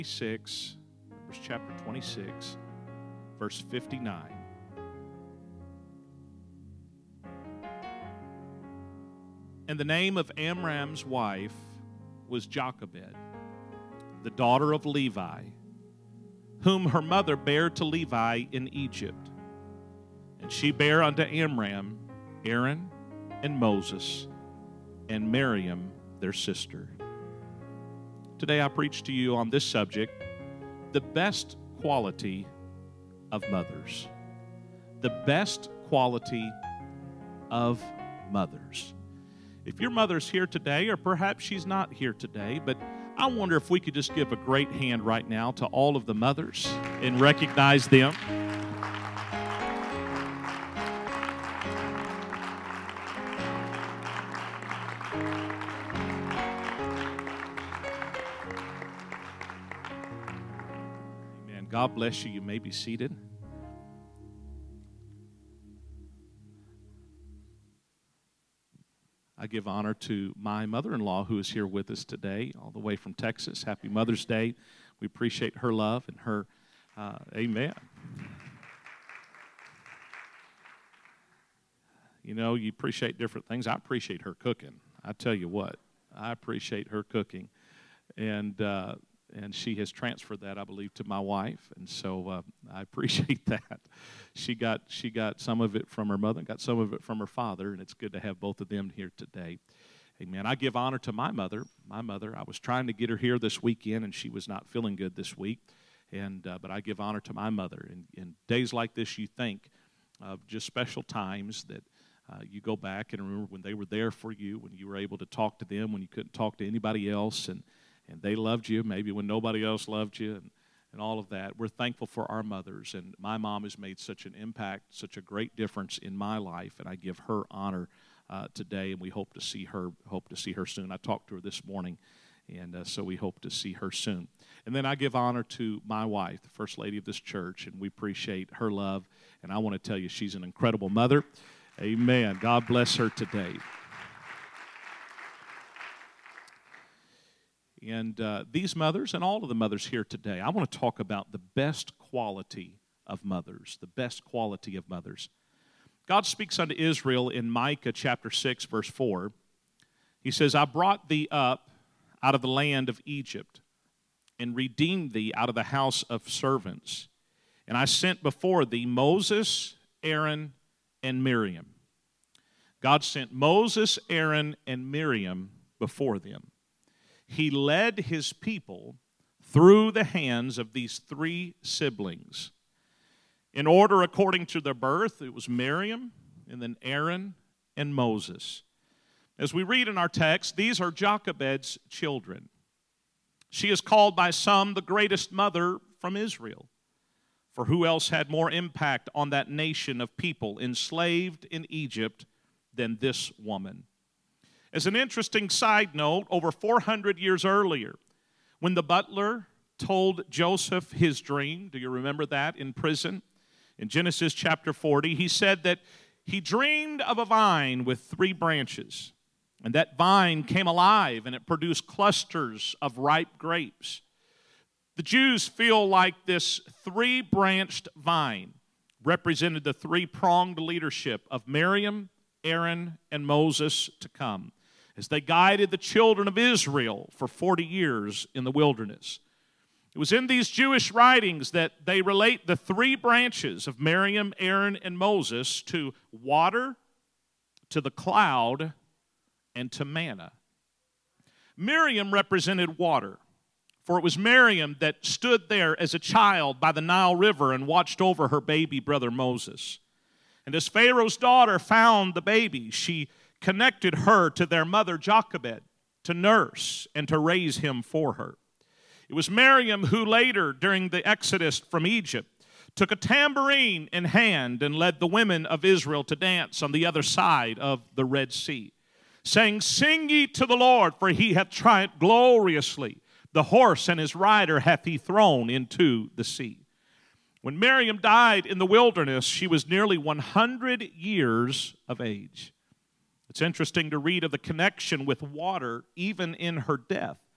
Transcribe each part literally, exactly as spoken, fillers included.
twenty-six, Numbers chapter twenty-six, verse fifty-nine. And the name of Amram's wife was Jochebed, the daughter of Levi, whom her mother bare to Levi in Egypt. And she bare unto Amram Aaron and Moses and Miriam their sister. Today I preach to you on this subject, the best quality of mothers. The best quality of mothers. If your mother's here today, or perhaps she's not here today, but I wonder if we could just give a great hand right now to all of the mothers and recognize them. Amen. God bless you. You may be seated. I give honor to my mother-in-law who is here with us today, all the way from Texas. Happy Mother's Day. We appreciate her love and her, uh, amen. You know, you appreciate different things. I appreciate her cooking. I tell you what, I appreciate her cooking. And uh, and she has transferred that, I believe, to my wife. And so uh, I appreciate that. She got she got some of it from her mother and got some of it from her father, and it's good to have both of them here today. Amen. I give honor to my mother. My mother, I was trying to get her here this weekend, and she was not feeling good this week. And uh, but I give honor to my mother. And in days like this, you think of just special times that uh, you go back and remember when they were there for you, when you were able to talk to them, when you couldn't talk to anybody else, and, and they loved you, maybe when nobody else loved you, and and all of that. We're thankful for our mothers, and my mom has made such an impact, such a great difference in my life, and I give her honor uh, today, and we hope to see her hope to see her soon. I talked to her this morning, and uh, so we hope to see her soon. And then I give honor to my wife, the first lady of this church, and we appreciate her love, and I want to tell you she's an incredible mother. Amen. God bless her today. And uh, these mothers and all of the mothers here today, I want to talk about the best quality of mothers, the best quality of mothers. God speaks unto Israel in Micah chapter six, verse four. He says, I brought thee up out of the land of Egypt and redeemed thee out of the house of servants. And I sent before thee Moses, Aaron, and Miriam. God sent Moses, Aaron, and Miriam before them. He led his people through the hands of these three siblings. In order according to their birth, it was Miriam, and then Aaron, and Moses. As we read in our text, these are Jochebed's children. She is called by some the greatest mother from Israel. For who else had more impact on that nation of people enslaved in Egypt than this woman? As an interesting side note, over four hundred years earlier, when the butler told Joseph his dream, do you remember that, in prison? In Genesis chapter forty, he said that he dreamed of a vine with three branches, and that vine came alive, and it produced clusters of ripe grapes. The Jews feel like this three-branched vine represented the three-pronged leadership of Miriam, Aaron, and Moses to come, as they guided the children of Israel for forty years in the wilderness. It was in these Jewish writings that they relate the three branches of Miriam, Aaron, and Moses to water, to the cloud, and to manna. Miriam represented water, for it was Miriam that stood there as a child by the Nile River and watched over her baby brother Moses. And as Pharaoh's daughter found the baby, she connected her to their mother Jochebed to nurse and to raise him for her. It was Miriam who later, during the Exodus from Egypt, took a tambourine in hand and led the women of Israel to dance on the other side of the Red Sea, saying, Sing ye to the Lord, for he hath triumphed gloriously. The horse and his rider hath he thrown into the sea. When Miriam died in the wilderness, she was nearly one hundred years of age. It's interesting to read of the connection with water even in her death.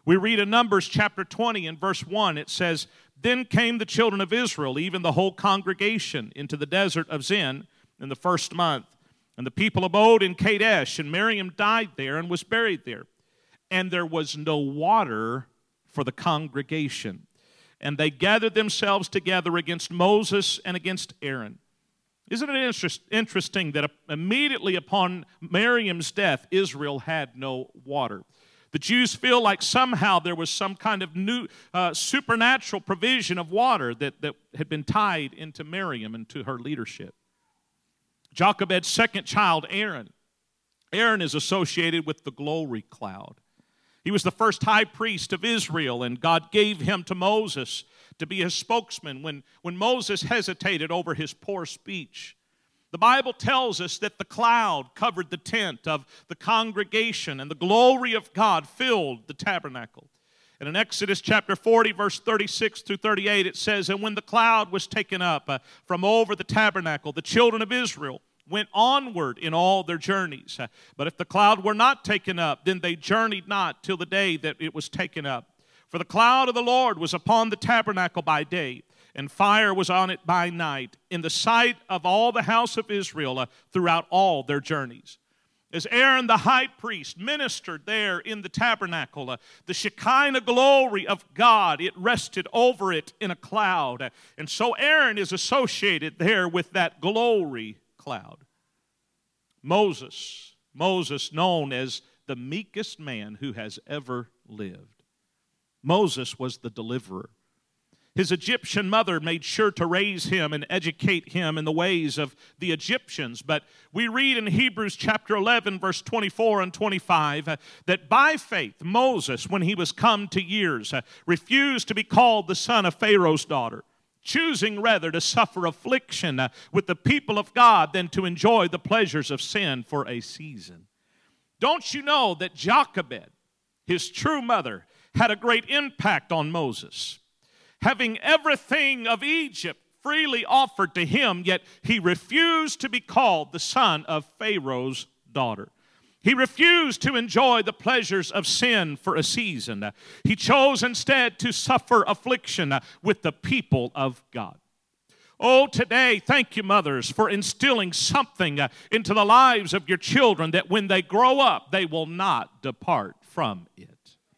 We read in Numbers chapter twenty and verse one, it says, "Then came the children of Israel, even the whole congregation, into the desert of Zin in the first month. And the people abode in Kadesh, and Miriam died there and was buried there. And there was no water for the congregation. And they gathered themselves together against Moses and against Aaron." Isn't it interest, interesting that immediately upon Miriam's death, Israel had no water? The Jews feel like somehow there was some kind of new uh, supernatural provision of water that, that had been tied into Miriam and to her leadership. Jochebed's second child, Aaron. Aaron is associated with the glory cloud. He was the first high priest of Israel, and God gave him to Moses to be his spokesman when, when Moses hesitated over his poor speech. The Bible tells us that the cloud covered the tent of the congregation, and the glory of God filled the tabernacle. And in Exodus chapter forty, verse thirty-six through thirty-eight, it says, "And when the cloud was taken up uh, from over the tabernacle, the children of Israel went onward in all their journeys. Uh, but if the cloud were not taken up, then they journeyed not till the day that it was taken up. For the cloud of the Lord was upon the tabernacle by day, and fire was on it by night, in the sight of all the house of Israel uh, throughout all their journeys." As Aaron the high priest ministered there in the tabernacle, uh, the Shekinah glory of God, it rested over it in a cloud. Uh, and so Aaron is associated there with that glory cloud. Moses, Moses known as the meekest man who has ever lived. Moses was the deliverer. His Egyptian mother made sure to raise him and educate him in the ways of the Egyptians. But we read in Hebrews chapter eleven, verse twenty-four and twenty-five, uh, that by faith Moses, when he was come to years, uh, refused to be called the son of Pharaoh's daughter, choosing rather to suffer affliction uh, with the people of God than to enjoy the pleasures of sin for a season. Don't you know that Jochebed, his true mother, had a great impact on Moses? Having everything of Egypt freely offered to him, yet he refused to be called the son of Pharaoh's daughter. He refused to enjoy the pleasures of sin for a season. He chose instead to suffer affliction with the people of God. Oh, today, thank you, mothers, for instilling something into the lives of your children that when they grow up, they will not depart from it.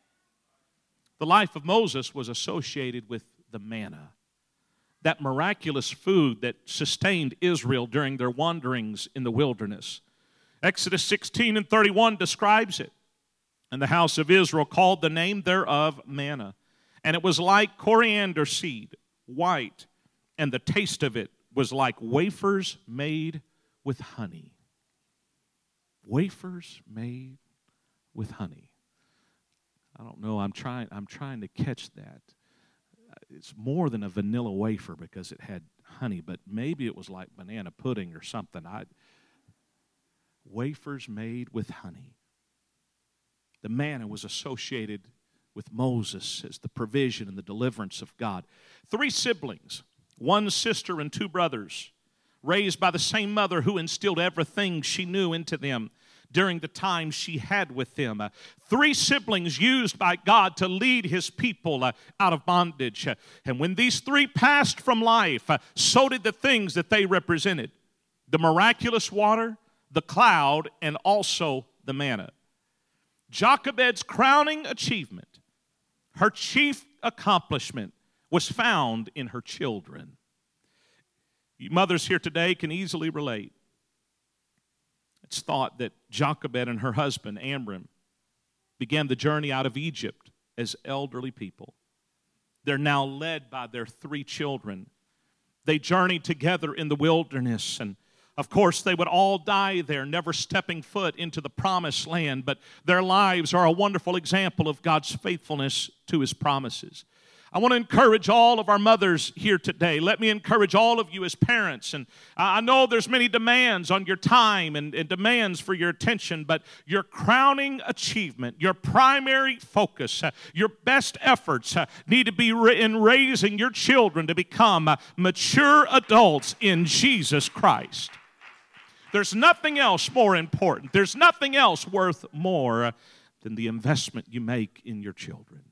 The life of Moses was associated with the manna, that miraculous food that sustained Israel during their wanderings in the wilderness. Exodus sixteen and thirty-one describes it. "And the house of Israel called the name thereof manna, and it was like coriander seed, white, and the taste of it was like wafers made with honey." Wafers made with honey. I don't know, I'm trying, I'm trying to catch that. It's more than a vanilla wafer because it had honey, but maybe it was like banana pudding or something. I, wafers made with honey. The manna was associated with Moses as the provision and the deliverance of God. Three siblings, one sister and two brothers, raised by the same mother who instilled everything she knew into them during the time she had with them. Uh, three siblings used by God to lead his people uh, out of bondage. Uh, and when these three passed from life, uh, so did the things that they represented. The miraculous water, the cloud, and also the manna. Jochebed's crowning achievement, her chief accomplishment, was found in her children. You mothers here today can easily relate. It's thought that Jochebed and her husband, Amram, began the journey out of Egypt as elderly people. They're now led by their three children. They journeyed together in the wilderness, and of course, they would all die there, never stepping foot into the promised land, but their lives are a wonderful example of God's faithfulness to his promises. I want to encourage all of our mothers here today. Let me encourage all of you as parents. And I know there's many demands on your time and, and demands for your attention, but your crowning achievement, your primary focus, uh, your best efforts uh, need to be ra- in raising your children to become uh, mature adults in Jesus Christ. There's nothing else more important. There's nothing else worth more uh, than the investment you make in your children.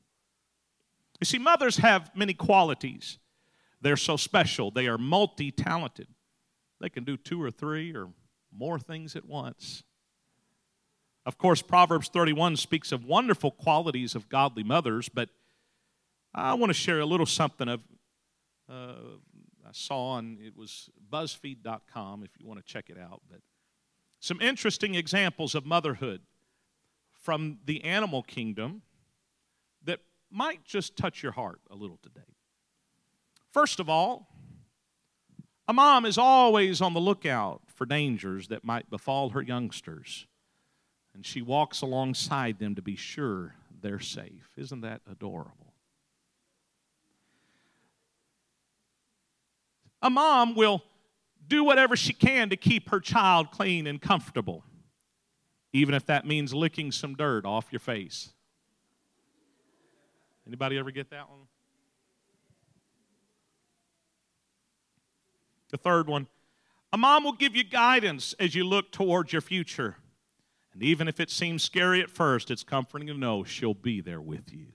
You see, mothers have many qualities. They're so special. They are multi-talented. They can do two or three or more things at once. Of course, Proverbs thirty-one speaks of wonderful qualities of godly mothers, but I want to share a little something of uh, I saw on, it was BuzzFeed dot com if you want to check it out, but some interesting examples of motherhood from the animal kingdom that might just touch your heart a little today. First of all, a mom is always on the lookout for dangers that might befall her youngsters, and she walks alongside them to be sure they're safe. Isn't that adorable? A mom will do whatever she can to keep her child clean and comfortable, even if that means licking some dirt off your face. Anybody ever get that one? The third one, a mom will give you guidance as you look towards your future. And even if it seems scary at first, it's comforting to know she'll be there with you.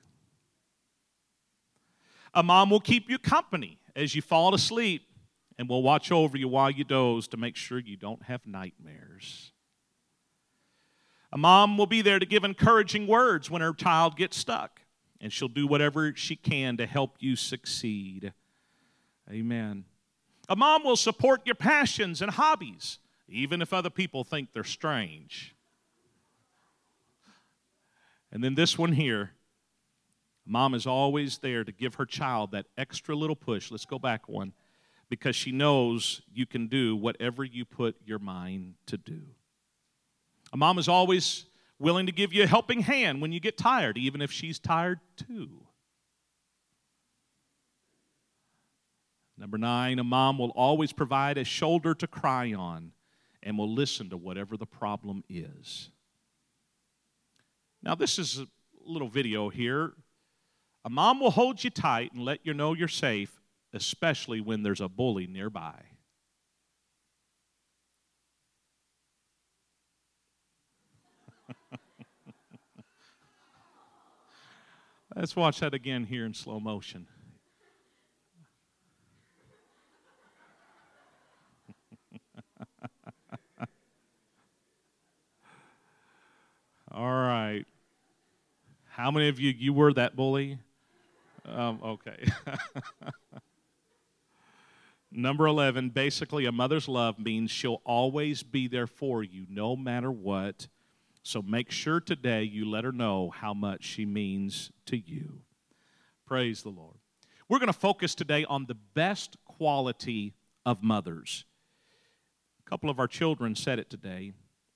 A mom will keep you company as you fall asleep and will watch over you while you doze to make sure you don't have nightmares. A mom will be there to give encouraging words when her child gets stuck, and she'll do whatever she can to help you succeed. Amen. A mom will support your passions and hobbies, even if other people think they're strange. And then this one here, mom is always there to give her child that extra little push. Let's go back one. Because she knows you can do whatever you put your mind to do. A mom is always willing to give you a helping hand when you get tired, even if she's tired too. Number nine, a mom will always provide a shoulder to cry on and will listen to whatever the problem is. Now, this is a little video here. A mom will hold you tight and let you know you're safe, especially when there's a bully nearby. Let's watch that again here in slow motion. All right. How many of you, you were that bully? Um, okay. Number eleven, basically a mother's love means she'll always be there for you no matter what. So make sure today you let her know how much she means to you. Praise the Lord. We're going to focus today on the best quality of mothers. A couple of our children said it today.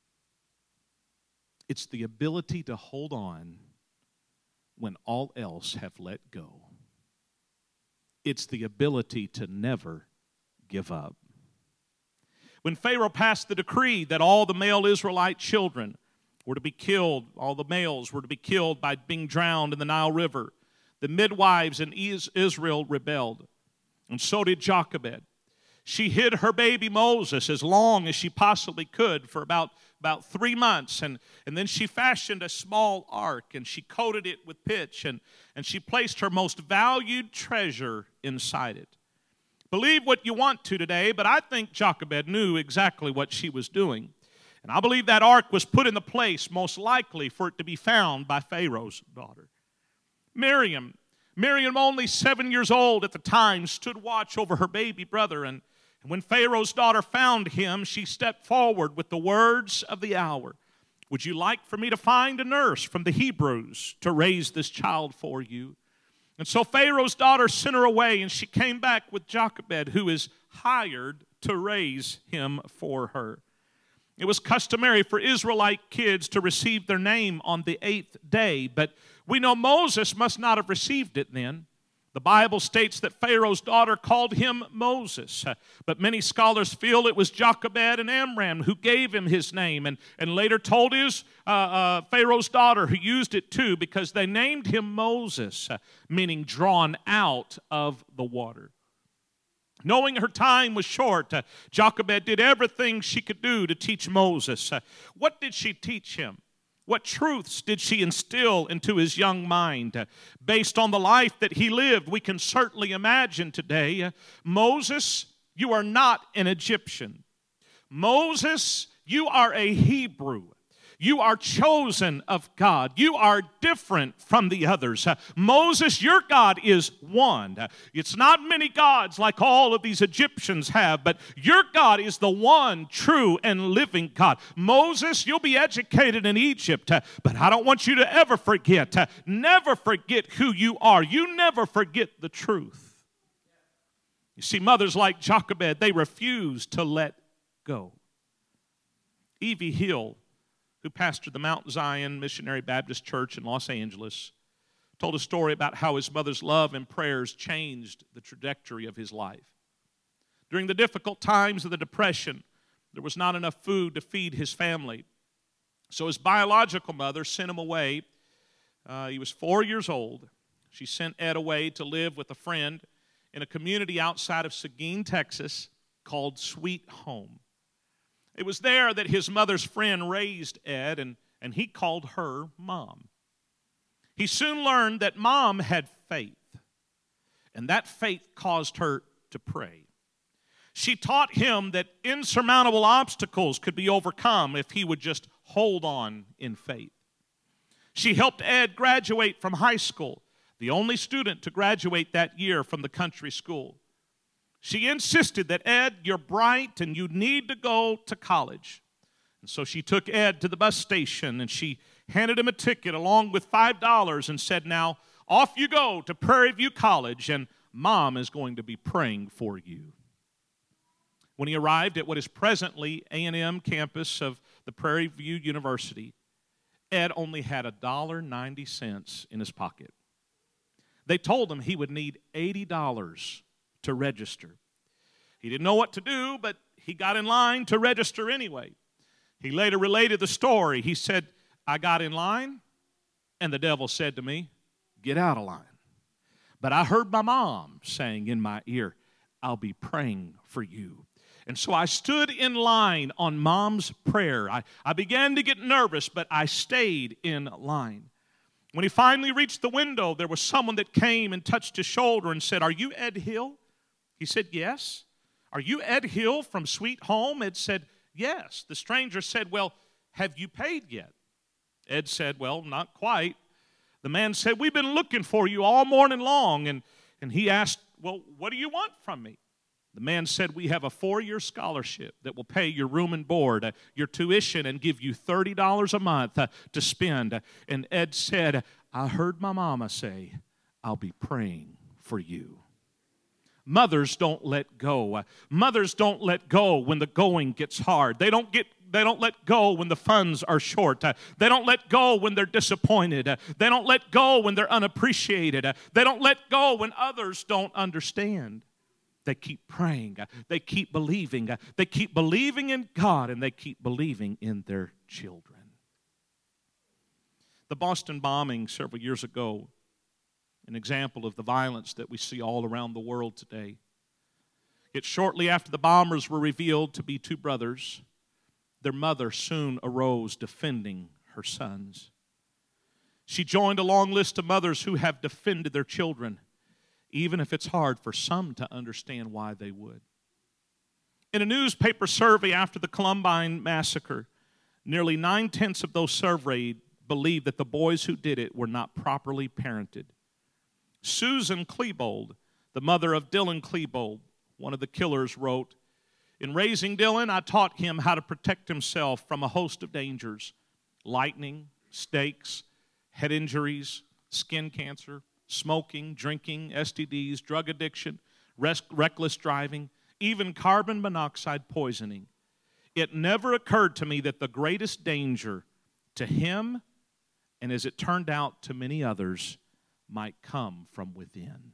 It's the ability to hold on when all else have let go. It's the ability to never give up. When Pharaoh passed the decree that all the male Israelite children were to be killed, all the males were to be killed by being drowned in the Nile River, the midwives in Israel rebelled, and so did Jochebed. She hid her baby Moses as long as she possibly could for about, about three months. And, and then she fashioned a small ark, and she coated it with pitch, and, and she placed her most valued treasure inside it. Believe what you want to today, but I think Jochebed knew exactly what she was doing. And I believe that ark was put in the place most likely for it to be found by Pharaoh's daughter. Miriam, Miriam, only seven years old at the time, stood watch over her baby brother, and And when Pharaoh's daughter found him, she stepped forward with the words of the hour. Would you like for me to find a nurse from the Hebrews to raise this child for you? And so Pharaoh's daughter sent her away, and she came back with Jochebed, who is hired to raise him for her. It was customary for Israelite kids to receive their name on the eighth day, but we know Moses must not have received it then. The Bible states that Pharaoh's daughter called him Moses, but many scholars feel it was Jochebed and Amram who gave him his name, and, and later told his uh, uh, Pharaoh's daughter, who used it too, because they named him Moses, uh, meaning drawn out of the water. Knowing her time was short, uh, Jochebed did everything she could do to teach Moses. Uh, what did she teach him? What truths did she instill into his young mind? Based on the life that he lived, we can certainly imagine today, Moses, you are not an Egyptian. Moses, you are a Hebrew. You are chosen of God. You are different from the others. Uh, Moses, your God is one. Uh, it's not many gods like all of these Egyptians have, but your God is the one true and living God. Moses, you'll be educated in Egypt, uh, but I don't want you to ever forget. Uh, never forget who you are. You never forget the truth. You see, mothers like Jochebed, they refuse to let go. Evie Hill, who pastored the Mount Zion Missionary Baptist Church in Los Angeles, told a story about how his mother's love and prayers changed the trajectory of his life. During the difficult times of the Depression, there was not enough food to feed his family. So his biological mother sent him away. Uh, he was four years old. She sent Ed away to live with a friend in a community outside of Seguin, Texas, called Sweet Home. It was there that his mother's friend raised Ed, and, and he called her Mom. He soon learned that Mom had faith, and that faith caused her to pray. She taught him that insurmountable obstacles could be overcome if he would just hold on in faith. She helped Ed graduate from high school, the only student to graduate that year from the country school. She insisted that, Ed, you're bright and you need to go to college. And so she took Ed to the bus station and she handed him a ticket along with five dollars and said, now, off you go to Prairie View College and Mom is going to be praying for you. When he arrived at what is presently A and M campus of the Prairie View University, Ed only had one dollar and ninety cents in his pocket. They told him he would need eighty dollars to register. He didn't know what to do, but he got in line to register anyway. He later related the story. He said, I got in line, and the devil said to me, get out of line. But I heard my mom saying in my ear, I'll be praying for you. And so I stood in line on Mom's prayer. I, I began to get nervous, but I stayed in line. When he finally reached the window, there was someone that came and touched his shoulder and said, are you Ed Hill? He said, yes. Are you Ed Hill from Sweet Home? Ed said, yes. The stranger said, well, have you paid yet? Ed said, well, not quite. The man said, we've been looking for you all morning long. And, and he asked, well, what do you want from me? The man said, we have a four-year scholarship that will pay your room and board, uh, your tuition, and give you thirty dollars a month uh, to spend. And Ed said, I heard my mama say, I'll be praying for you. Mothers don't let go. Uh, mothers don't let go when the going gets hard. They don't get They don't let go when the funds are short. Uh, they don't let go when they're disappointed. Uh, they don't let go when they're unappreciated. Uh, they don't let go when others don't understand. They keep praying. Uh, they keep believing. Uh, they keep believing in God, and they keep believing in their children. The Boston bombing several years ago, an example of the violence that we see all around the world today. Yet shortly after the bombers were revealed to be two brothers, their mother soon arose defending her sons. She joined a long list of mothers who have defended their children, even if it's hard for some to understand why they would. In a newspaper survey after the Columbine massacre, nearly nine-tenths of those surveyed believed that the boys who did it were not properly parented. Susan Klebold, the mother of Dylan Klebold, one of the killers, wrote, in raising Dylan, I taught him how to protect himself from a host of dangers: lightning, stakes, head injuries, skin cancer, smoking, drinking, S T Ds, drug addiction, res- reckless driving, even carbon monoxide poisoning. It never occurred to me that the greatest danger to him, and as it turned out to many others, might come from within.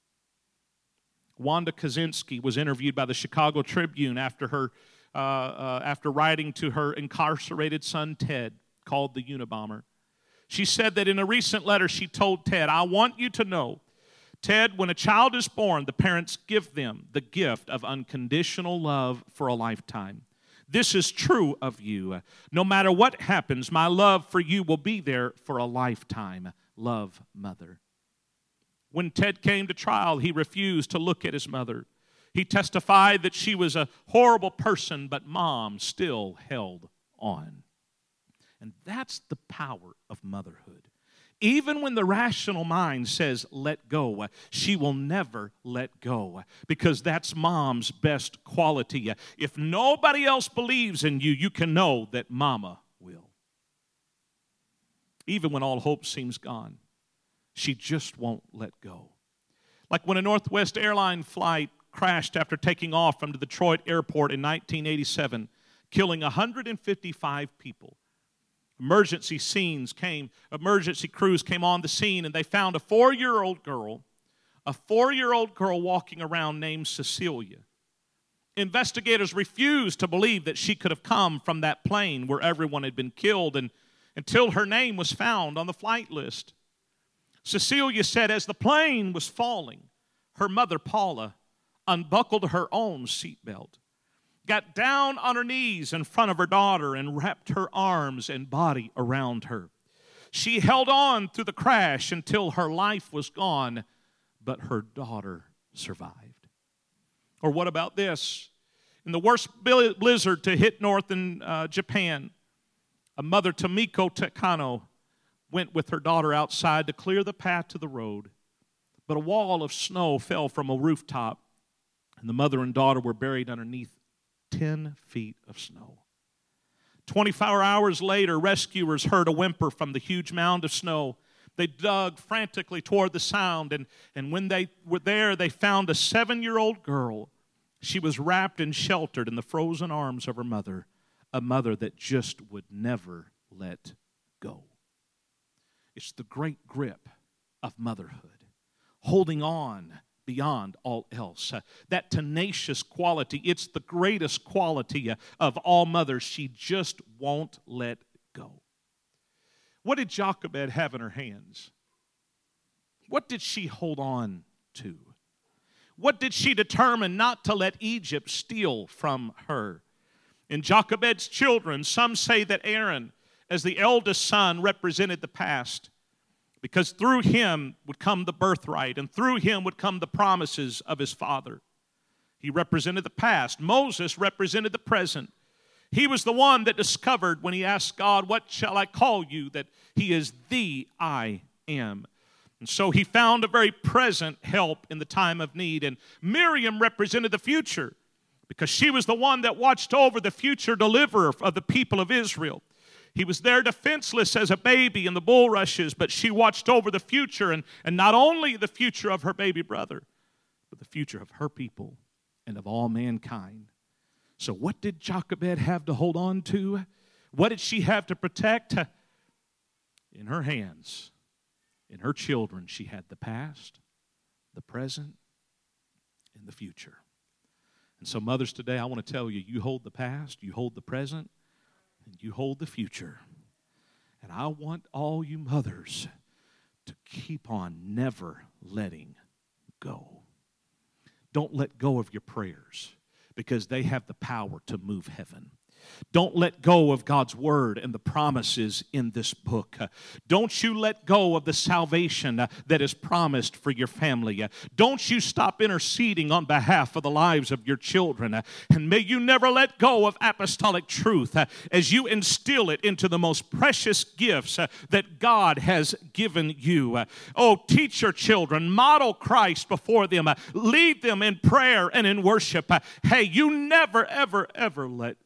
Wanda Kaczynski was interviewed by the Chicago Tribune after her, uh, uh, after writing to her incarcerated son Ted, called the Unabomber. She said that in a recent letter she told Ted, I want you to know, Ted, when a child is born, the parents give them the gift of unconditional love for a lifetime. This is true of you. No matter what happens, my love for you will be there for a lifetime. Love, mother. When Ted came to trial, he refused to look at his mother. He testified that she was a horrible person, but Mom still held on. And that's the power of motherhood. Even when the rational mind says, let go, she will never let go, because that's Mom's best quality. If nobody else believes in you, you can know that Mama will. Even when all hope seems gone, she just won't let go. Like when a Northwest airline flight crashed after taking off from the Detroit airport in nineteen eighty-seven, killing one hundred fifty-five people. Emergency scenes came, emergency crews came on the scene, and they found a four-year-old girl, a four-year-old girl walking around named Cecilia. Investigators refused to believe that she could have come from that plane where everyone had been killed, and until her name was found on the flight list. Cecilia said as the plane was falling, her mother, Paula, unbuckled her own seatbelt, got down on her knees in front of her daughter and wrapped her arms and body around her. She held on through the crash until her life was gone, but her daughter survived. Or what about this? In the worst blizzard to hit northern uh, Japan, a mother, Tomiko Takano, went with her daughter outside to clear the path to the road, but a wall of snow fell from a rooftop, and the mother and daughter were buried underneath ten feet of snow. twenty-four hours later, rescuers heard a whimper from the huge mound of snow. They dug frantically toward the sound, and, and when they were there, they found a seven-year-old girl. She was wrapped and sheltered in the frozen arms of her mother, a mother that just would never let go. It's the great grip of motherhood, holding on beyond all else. Uh, that tenacious quality, it's the greatest quality uh, of all mothers. She just won't let go. What did Jochebed have in her hands? What did she hold on to? What did she determine not to let Egypt steal from her? In Jochebed's children, some say that Aaron, as the eldest son, represented the past, because through him would come the birthright, and through him would come the promises of his father. He represented the past. Moses represented the present. He was the one that discovered when he asked God, what shall I call you? That he is the I am. And so he found a very present help in the time of need. And Miriam represented the future, because she was the one that watched over the future deliverer of the people of Israel. He was there defenseless as a baby in the bulrushes, but she watched over the future, and, and not only the future of her baby brother, but the future of her people and of all mankind. So what did Jochebed have to hold on to? What did she have to protect? In her hands, in her children, she had the past, the present, and the future. And so mothers today, I want to tell you, you hold the past, you hold the present, and you hold the future. And I want all you mothers to keep on never letting go. Don't let go of your prayers, because they have the power to move heaven. Don't let go of God's word and the promises in this book. Uh, don't you let go of the salvation uh, that is promised for your family. Uh, don't you stop interceding on behalf of the lives of your children. Uh, and may you never let go of apostolic truth uh, as you instill it into the most precious gifts uh, that God has given you. Uh, oh, teach your children. Model Christ before them. Uh, lead them in prayer and in worship. Uh, hey, you never, ever, ever let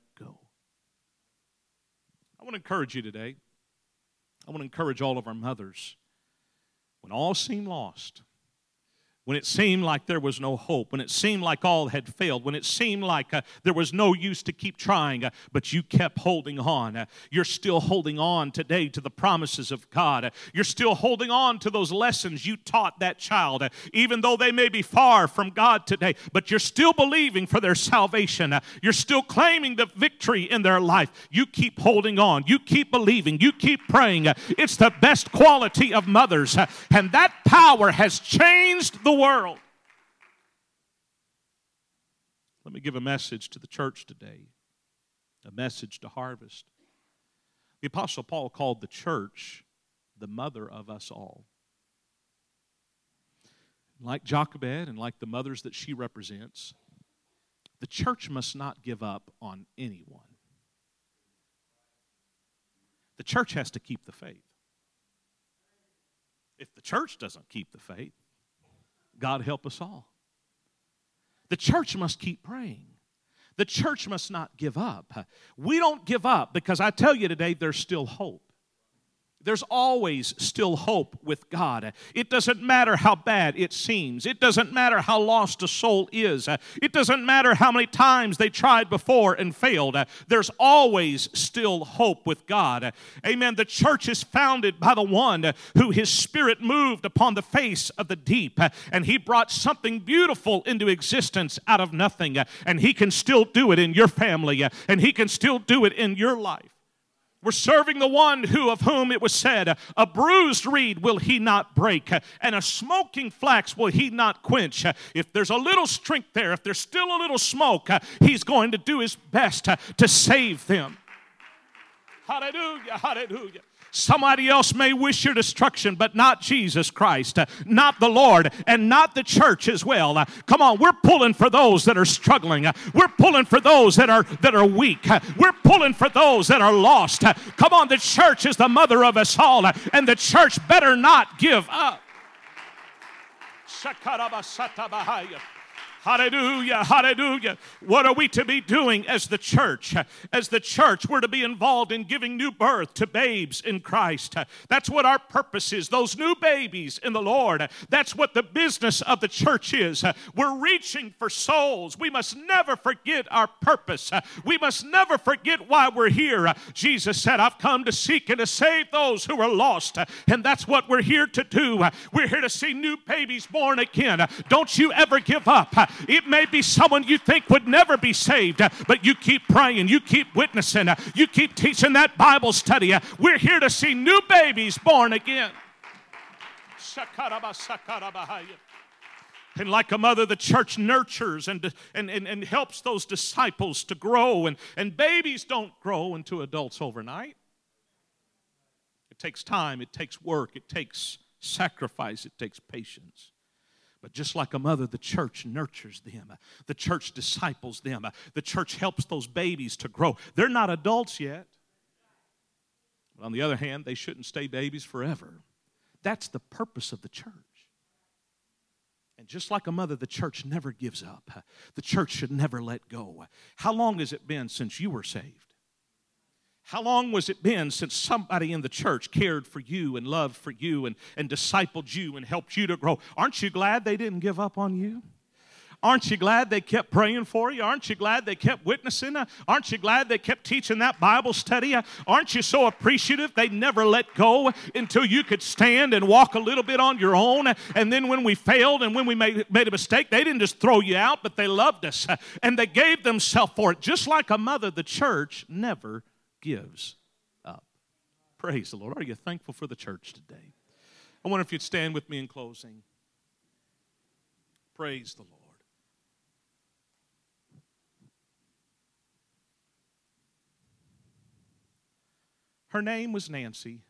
I want to encourage you today. I want to encourage all of our mothers. When all seemed lost, when it seemed like there was no hope, when it seemed like all had failed, when it seemed like uh, there was no use to keep trying, uh, but you kept holding on. Uh, you're still holding on today to the promises of God. Uh, you're still holding on to those lessons you taught that child, uh, even though they may be far from God today, but you're still believing for their salvation. Uh, you're still claiming the victory in their life. You keep holding on. You keep believing. You keep praying. Uh, it's the best quality of mothers, uh, and that power has changed the world. Let me give a message to the church today. a message to harvest. The Apostle Paul called the church the mother of us all. Like Jochebed and like the mothers that she represents, the church must not give up on anyone. The church has to keep the faith. If the church doesn't keep the faith, God help us all. The church must keep praying. The church must not give up. We don't give up because I tell you today there's still hope. There's always still hope with God. It doesn't matter how bad it seems. It doesn't matter how lost a soul is. It doesn't matter how many times they tried before and failed. There's always still hope with God. Amen. The church is founded by the one who his spirit moved upon the face of the deep, and he brought something beautiful into existence out of nothing, and he can still do it in your family, and he can still do it in your life. We're serving the one who of whom it was said, a bruised reed will he not break, and a smoking flax will he not quench. If there's a little strength there, if there's still a little smoke, he's going to do his best to save them. Hallelujah, hallelujah. Somebody else may wish your destruction, but not Jesus Christ, not the Lord, and not the church as well. Come on, we're pulling for those that are struggling. We're pulling for those that are that are weak. We're pulling for those that are lost. Come on, the church is the mother of us all, and the church better not give up. Hallelujah, hallelujah. What are we to be doing as the church? As the church, we're to be involved in giving new birth to babes in Christ. That's what our purpose is, those new babies in the Lord. That's what the business of the church is. We're reaching for souls. We must never forget our purpose. We must never forget why we're here. Jesus said, I've come to seek and to save those who are lost. And that's what we're here to do. We're here to see new babies born again. Don't you ever give up. It may be someone you think would never be saved, but you keep praying, you keep witnessing, you keep teaching that Bible study. We're here to see new babies born again. And like a mother, the church nurtures and, and, and, and helps those disciples to grow. And, and babies don't grow into adults overnight. It takes time, it takes work, it takes sacrifice, it takes patience. But just like a mother, the church nurtures them. The church disciples them. The church helps those babies to grow. They're not adults yet. But on the other hand, they shouldn't stay babies forever. That's the purpose of the church. And just like a mother, the church never gives up. The church should never let go. How long has it been since you were saved? How long was it been since somebody in the church cared for you and loved for you and, and discipled you and helped you to grow? Aren't you glad they didn't give up on you? Aren't you glad they kept praying for you? Aren't you glad they kept witnessing? Aren't you glad they kept teaching that Bible study? Aren't you so appreciative they never let go until you could stand and walk a little bit on your own? And then when we failed and when we made, made a mistake, they didn't just throw you out, but they loved us. And they gave themselves for it. Just like a mother, the church never gives up. Praise the Lord. Are you thankful for the church today? I wonder if you'd stand with me in closing. Praise the Lord. Her name was Nancy.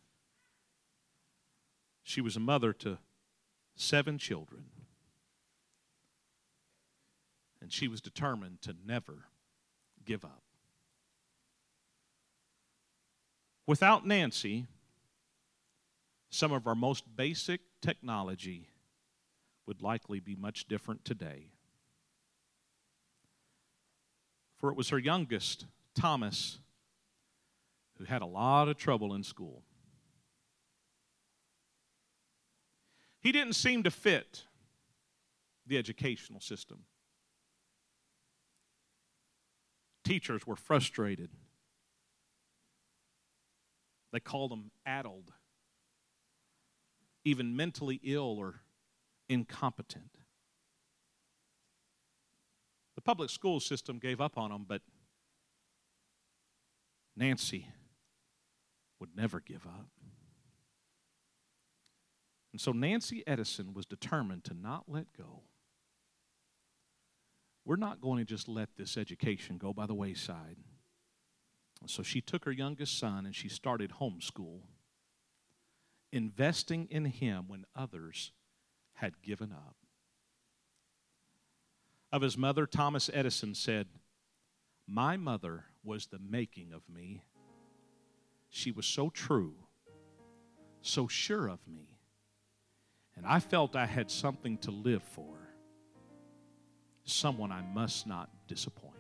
She was a mother to seven children. And she was determined to never give up. Without Nancy, some of our most basic technology would likely be much different today. For it was her youngest, Thomas, who had a lot of trouble in school. He didn't seem to fit the educational system. Teachers were frustrated. They called him addled, even mentally ill or incompetent. The public school system gave up on him, but Nancy would never give up. And so Nancy Edison was determined to not let go. We're not going to just let this education go by the wayside. So she took her youngest son and she started homeschool, investing in him when others had given up. Of his mother, Thomas Edison said, "My mother was the making of me. She was so true, so sure of me, and I felt I had something to live for, someone I must not disappoint."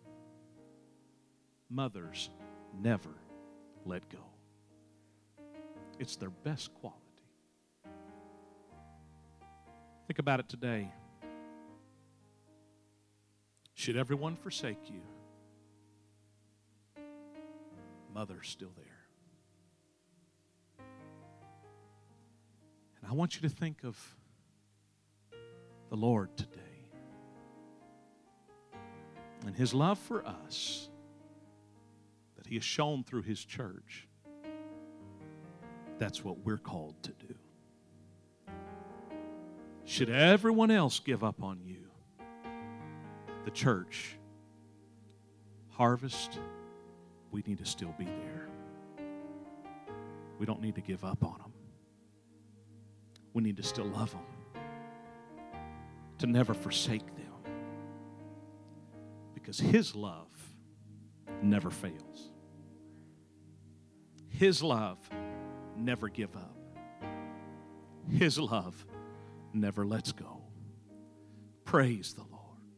Mothers never let go. It's their best quality. Think about it today. Should everyone forsake you, Mother's still there. And I want you to think of the Lord today and His love for us that He has shown through His church. That's what we're called to do. Should everyone else give up on you, the church, Harvest, we need to still be there. We don't need to give up on them. We need to still love them, to never forsake them, because His love never fails. His love never gives up. His love never lets go. Praise the Lord.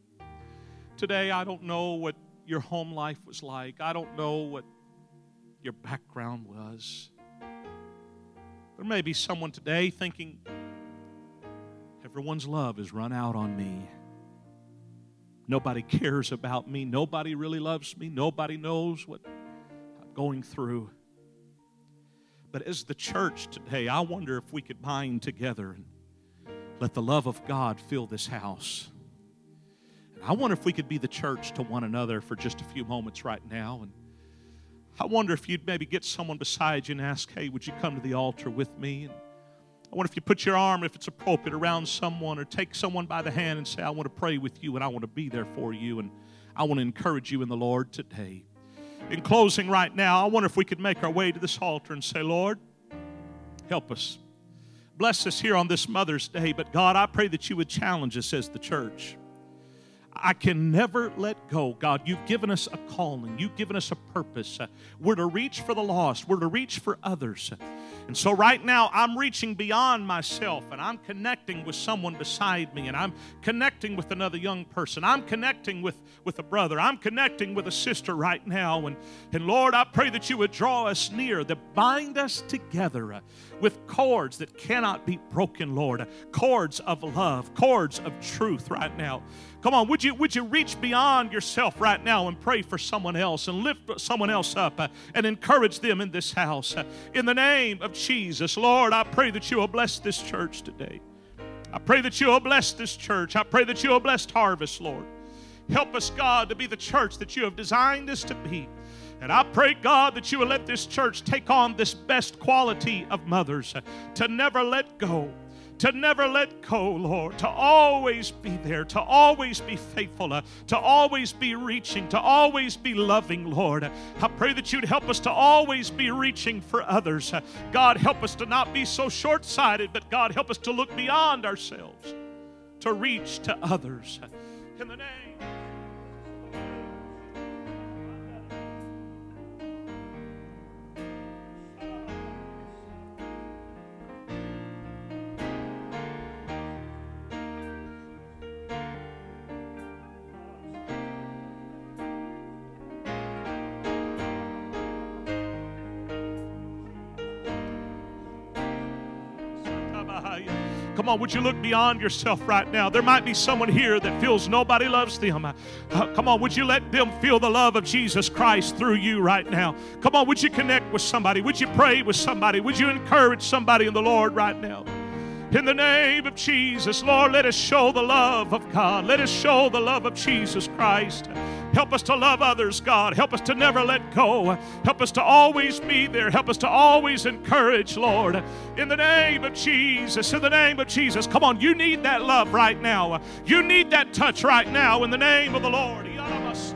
Today, I don't know what your home life was like. I don't know what your background was. There may be someone today thinking, everyone's love has run out on me. Nobody cares about me. Nobody really loves me. Nobody knows what I'm going through. But as the church today, I wonder if we could bind together and let the love of God fill this house. And I wonder if we could be the church to one another for just a few moments right now. And I wonder if you'd maybe get someone beside you and ask, hey, would you come to the altar with me? And I wonder if you put your arm, if it's appropriate, around someone, or take someone by the hand and say, I want to pray with you and I want to be there for you and I want to encourage you in the Lord today. In closing right now, I wonder if we could make our way to this altar and say, Lord, help us. Bless us here on this Mother's Day, but God, I pray that you would challenge us as the church. I can never let go. God, you've given us a calling. You've given us a purpose. Uh, we're to reach for the lost. We're to reach for others. And so right now, I'm reaching beyond myself, and I'm connecting with someone beside me, and I'm connecting with another young person. I'm connecting with, with a brother. I'm connecting with a sister right now. And, and Lord, I pray that you would draw us near, that bind us together uh, with cords that cannot be broken, Lord. Uh, cords of love, cords of truth right now. Come on, would you would you reach beyond yourself right now and pray for someone else and lift someone else up uh, and encourage them in this house. Uh, in the name of Jesus, Lord, I pray that you will bless this church today. I pray that you will bless this church. I pray that you will bless Harvest, Lord. Help us, God, to be the church that you have designed us to be. And I pray, God, that you will let this church take on this best quality of mothers, uh, to never let go. To never let go, Lord, to always be there, to always be faithful, uh, to always be reaching, to always be loving, Lord. I pray that you'd help us to always be reaching for others. Uh, God, help us to not be so short-sighted, but God, help us to look beyond ourselves, to reach to others. In the name Come on, would you look beyond yourself right now? There might be someone here that feels nobody loves them. Uh, come on, would you let them feel the love of Jesus Christ through you right now? Come on, would you connect with somebody? Would you pray with somebody? Would you encourage somebody in the Lord right now? In the name of Jesus, Lord, let us show the love of God. Let us show the love of Jesus Christ. Help us to love others, God. Help us to never let go. Help us to always be there. Help us to always encourage, Lord. In the name of Jesus, in the name of Jesus. Come on, you need that love right now. You need that touch right now in the name of the Lord.